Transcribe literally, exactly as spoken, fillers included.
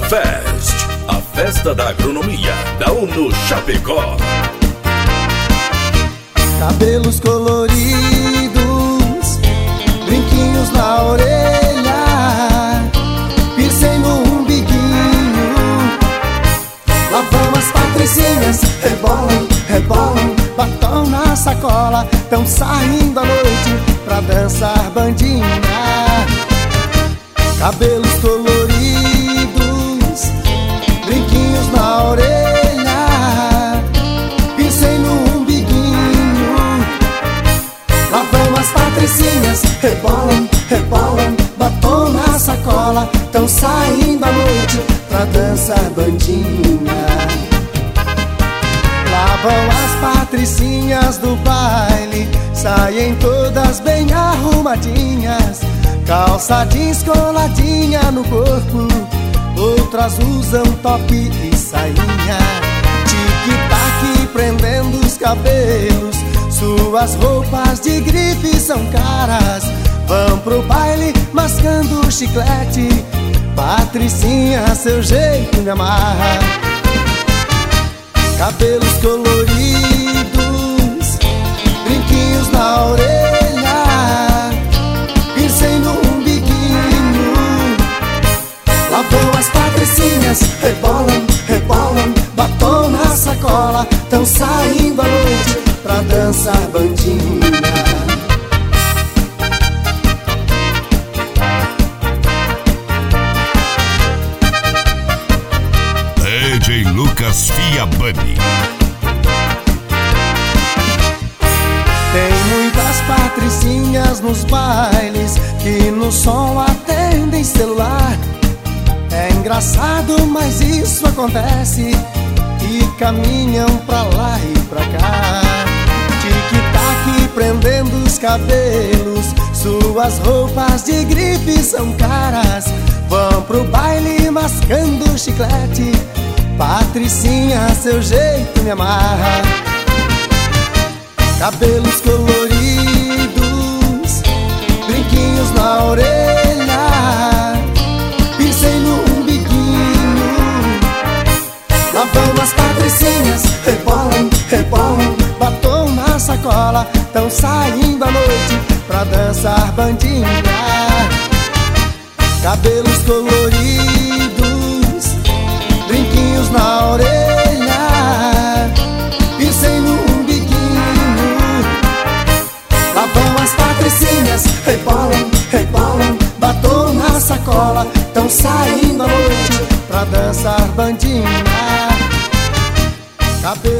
Fest, a festa da agronomia da Uno Chapecó. Cabelos coloridos, brinquinhos na orelha, piercing no umbiguinho. Lá vão as patricinhas, rebolam, rebolam, batom na sacola, tão saindo à noite pra dançar bandinha. Cabelos coloridos, brinquinhos na orelha, piercing no umbiguinho. Lá vão as patricinhas, rebolam, rebolam, batom na sacola, tão saindo à noite pra dançar bandinha. Lá vão as patricinhas do baile, saem todas bem arrumadinhas, calça jeans coladinha no corpo, outras usam top e sainha. Tic-tac prendendo os cabelos, suas roupas de grife são caras, vão pro baile mascando chiclete. Patricinha, seu jeito me amarra. Cabelos coloridos, brinquinhos na orelha, piercing no umbiguinho. Lá vão as patricinhas, rebolam, rebolam, batom na sacola, tão saindo à noite pra dançar bandinha. D J Lucas Fiabani. Tem muitas patricinhas nos bailes que no som atendem celular. É engraçado, mas isso acontece, e caminham pra lá e pra cá. Tic-tac prendendo os cabelos, suas roupas de grife são caras, vão pro baile mascando chiclete. Patricinha, seu jeito me amarra. Cabelos coloridos, brinquinhos na orelha, piercing no umbiguinho. Lá vão as patricinhas, rebolam, rebolam, batom na sacola, tão saindo à noite pra dançar bandinha. Cabelos coloridos, brinquinhos na orelha, piercing no umbiguinho. Lá vão as patricinhas, rebolam, rebolam, batom na sacola, tão saindo à noite pra dançar bandinha. Cabelos